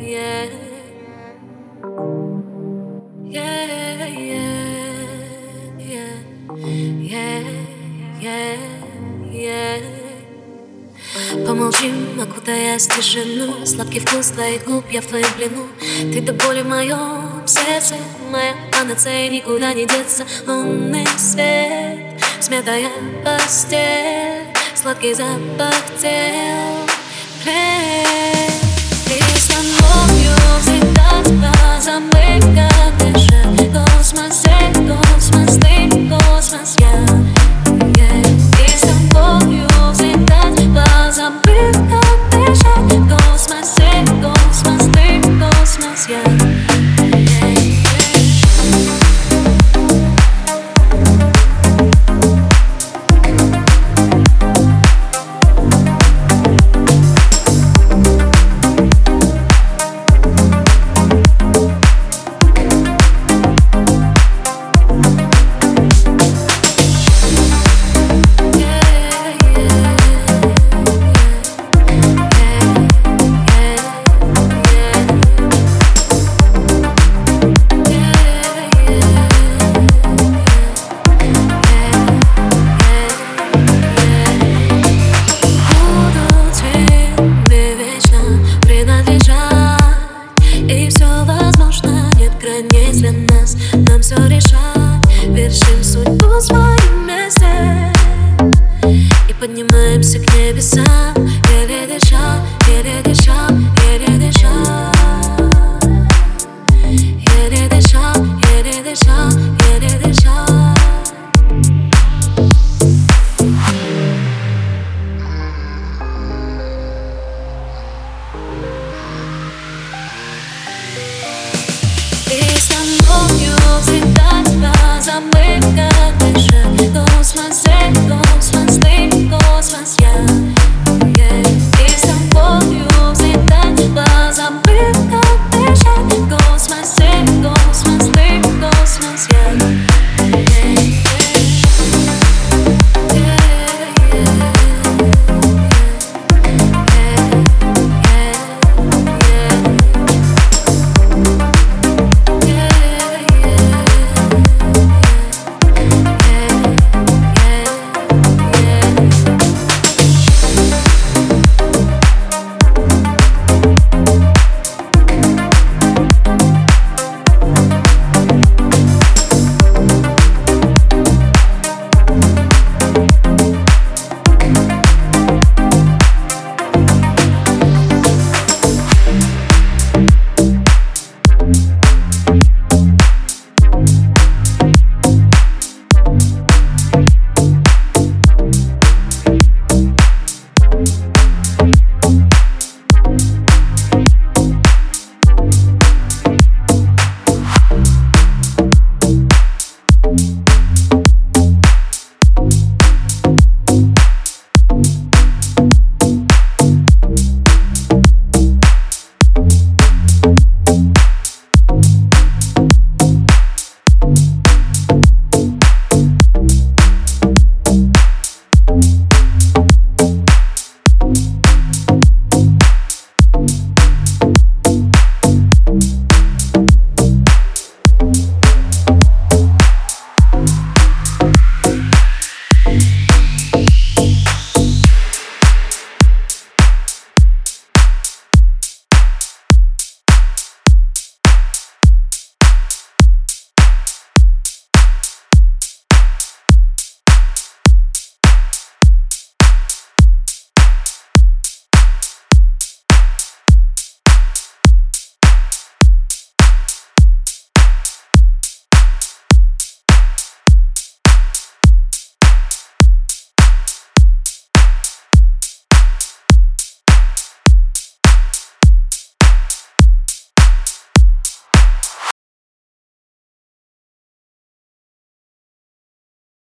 yeah, yeah, yeah, yeah, yeah, yeah. Помолчим, окутаясь в тишину. Сладкий вкус твоих губ, я в твоем плену. Ты до боли в моем сердце, моя панацея, никуда не деться. Лунный свет, смятая постель, сладкий запах тел, плен. Ты с тобою всегда тебя замыкает дышать. Космос, космос, ты космос, я. Ты с тобою всегда тебя замыкает дышать. Космос, космос, ты космос, я. Для нас, нам все решать. Вершим судьбу в своем месте и поднимаемся к небесам. Еле дыша, еле дыша, еле дыша, еле дыша, еле дыша, еле дыша. Ты с тобою всегда тебя замыкает.